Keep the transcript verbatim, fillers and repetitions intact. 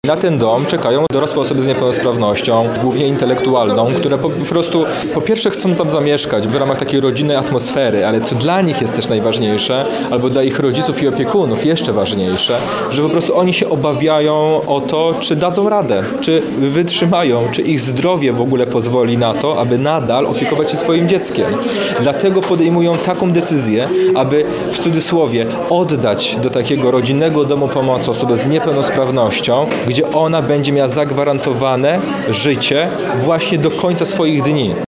Na ten dom czekają dorosłe osoby z niepełnosprawnością, głównie intelektualną, które po, po prostu po pierwsze chcą tam zamieszkać w ramach takiej rodzinnej atmosfery, ale co dla nich jest też najważniejsze, albo dla ich rodziców i opiekunów jeszcze ważniejsze, że po prostu oni się obawiają o to, czy dadzą radę, czy wytrzymają, czy ich zdrowie w ogóle pozwoli na to, aby nadal opiekować się swoim dzieckiem. Dlatego podejmują taką decyzję, aby w cudzysłowie oddać do takiego rodzinnego domu pomocy osobę z niepełnosprawnością, gdzie ona będzie miała zagwarantowane życie właśnie do końca swoich dni.